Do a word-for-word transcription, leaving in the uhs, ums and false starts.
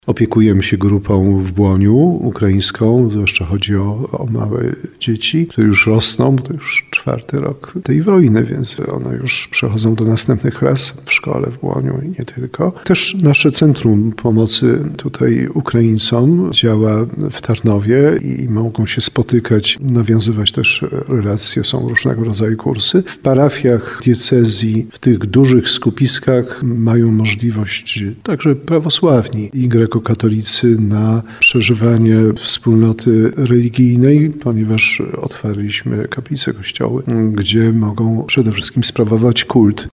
Opiekujemy się grupą w Błoniu ukraińską, zwłaszcza chodzi o, o małe dzieci, które już rosną, bo to już czwarty rok tej wojny, więc one już przechodzą do następnych klas w szkole w Błoniu i nie tylko. Też nasze Centrum Pomocy tutaj Ukraińcom działa w Tarnowie i mogą się spotykać, nawiązywać też relacje, są różnego rodzaju kursy. W parafiach diecezji, w tych dużych skupiskach mają możliwość także prawosławni i grekokatolicy na przeżywanie wspólnoty religijnej, ponieważ otwarliśmy kaplice, kościoły, gdzie mogą przede wszystkim sprawować kult.